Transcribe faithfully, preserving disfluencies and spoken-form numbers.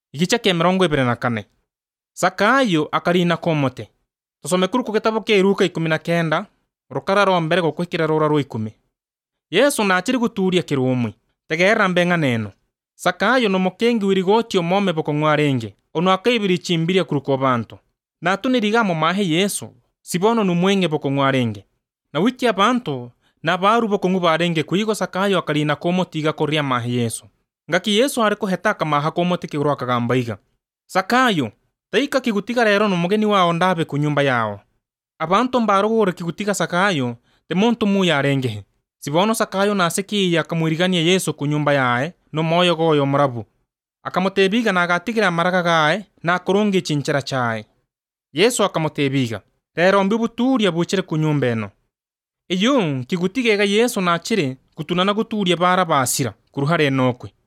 Igice kia mirongo ibiri na kane. Zakayo akarina komote. Tusome kuru ku gitabo kia Luka ikumi na kenda rukara rwa mbere gukwikira rura rwa ikumi. Yesu nachiri guturia kirumwi tegerera mbenga neno. Zakayo no mukengi wirigoti omome bokong'wa renge ono akaibiri chimbiria kuruko bantu. Na tuniriga mu mahe Yesu sibono numwenge bokong'wa renge. Na wiki abantu na baru bokong'u barenge kuigo Zakayo akarina komotiga koria mahe Yesu. Ngaki Yesu ari kuhetaka maha komote kiguru akagamba iga. Zakayo taika kigutiga rero no mugeni wao ndabe ku nyumba yao. Abantu mbarogore kigutiga Zakayo te muntu muya arengehe. Sibono Zakayo nasiki akamwirigania Yesu ku nyumba yae no moyo goyo murabu. Akamutebiga na agatigira amaraga gae na kurungi chinchera chae. Yesu akamutebiga rero mbibuturia buchere ku nyumba eno. Iyo kigutigega Yesu nachire kutunana guturia bara basira kuruhare nokwe.